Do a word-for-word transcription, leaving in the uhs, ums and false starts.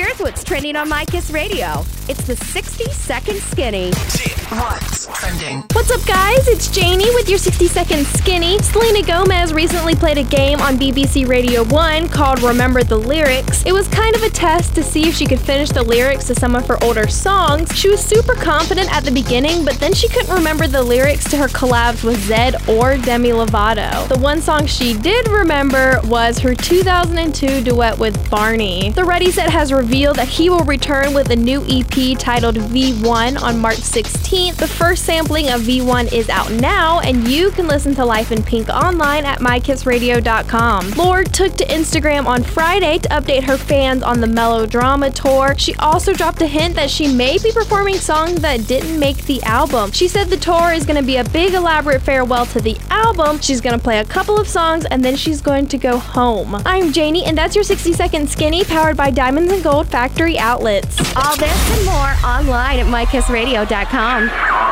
here's what's trending on My Kiss Radio. It's the sixty second Skinny. What's trending? What's up, guys? It's Janie with your sixty second Skinny. Selena Gomez recently played a game on B B C Radio one called Remember the Lyrics. It was kind of a test to see if she could finish the lyrics to some of her older songs. She was super confident at the beginning, but then she couldn't remember the lyrics to her collabs with Zedd or Demi Lovato. The one song she did remember was her two thousand two duet with Barney. The Ready Set has revealed that he will return with a new E P titled V one on March sixteenth. The first sampling of V one is out now, and you can listen to Life in Pink online at my kiss radio dot com. Lorde took to Instagram on Friday to update her fans on the Melodrama tour. She also dropped a hint that she may be performing songs that didn't make the album. She said the tour is going to be a big elaborate farewell to the album. She's going to play a couple of songs and then she's going to go home. I'm Janie, and that's your sixty second Skinny, powered by Diamonds and Gold Factory Outlets. All this and more online at my kiss radio dot com.